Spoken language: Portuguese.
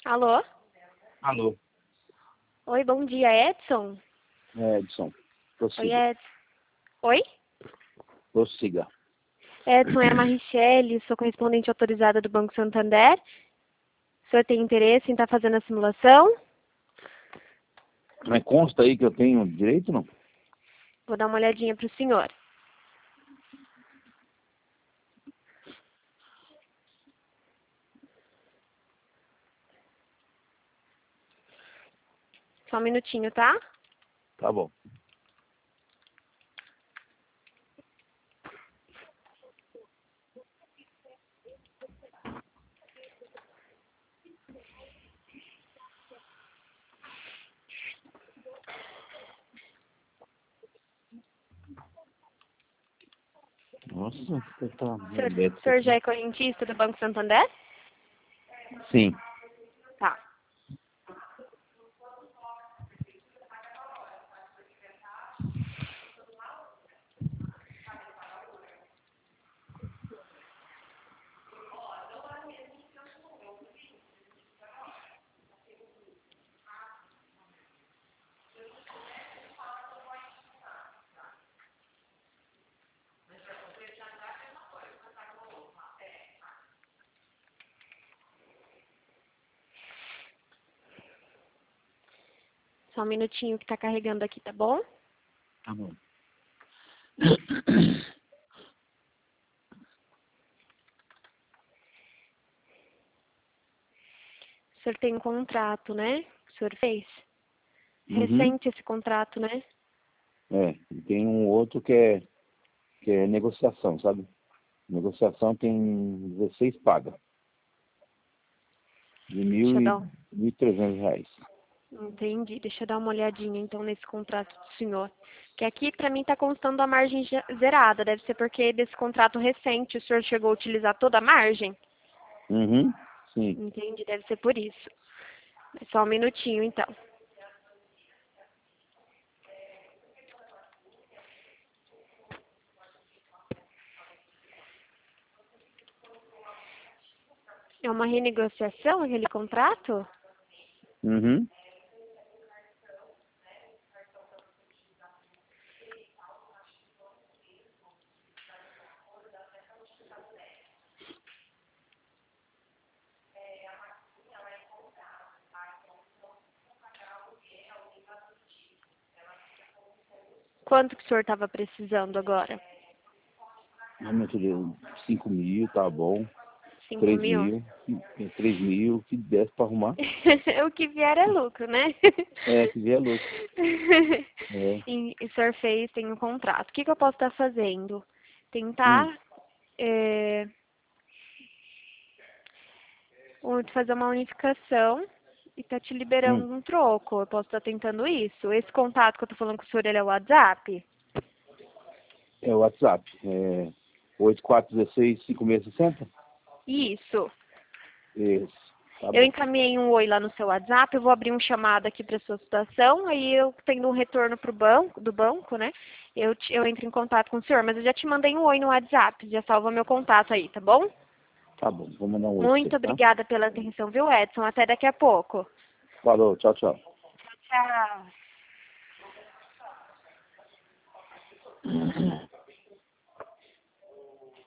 Alô? Alô, Oi, bom dia, Edson? Edson, Oi, prossiga. Edson. Oi? Prossiga. Edson, é a Marichele, sou correspondente autorizada do Banco Santander. O senhor tem interesse em estar fazendo a simulação? Mas consta aí que eu tenho direito, não? Vou dar uma olhadinha para o senhor. Só um minutinho, tá? Tá bom. Nossa, você tá O senhor já é correntista do Banco Santander? Sim. Tá. Só um minutinho que tá carregando aqui, tá bom? Tá bom. O senhor tem um contrato, né? O senhor fez? Uhum. Recente esse contrato, né? E tem um outro que é negociação, sabe? Negociação tem 16 pagas. De Deixa eu dar um... 1.300 reais. Entendi. Deixa eu dar uma olhadinha, então, nesse contrato do senhor. Que aqui, para mim, está constando a margem zerada. Deve ser porque desse contrato recente o senhor chegou a utilizar toda a margem? Uhum. Sim. Entendi, deve ser por isso. É só um minutinho, então. É uma renegociação aquele contrato? Uhum. Quanto que o senhor estava precisando agora? Realmente deu 5 mil, tá bom. 5 3 mil? mil. 3 mil, que desse pra arrumar. O que vier é lucro, né? Que vier louco. É. E o senhor fez, tem um contrato. O que eu posso estar fazendo? Hum. Tentar fazer uma unificação e tá te Hum. liberando um troco. Eu posso estar tentando isso. Esse contato que eu tô falando com o senhor, ele é o WhatsApp? É o WhatsApp. 8416-5660? Isso. Isso. Tá Eu bom. encaminhei um oi lá no seu WhatsApp, eu vou abrir um chamado aqui para sua situação, aí eu tendo um retorno pro banco, do banco, né? Eu entro em contato com o senhor, mas eu já te mandei um oi no WhatsApp, já salva meu contato aí, tá bom? Tá bom. Vou mandar um oi pra você, Muito tá? obrigada pela atenção, viu, Edson? Até daqui a pouco. Falou. Tchau, tchau. Tchau.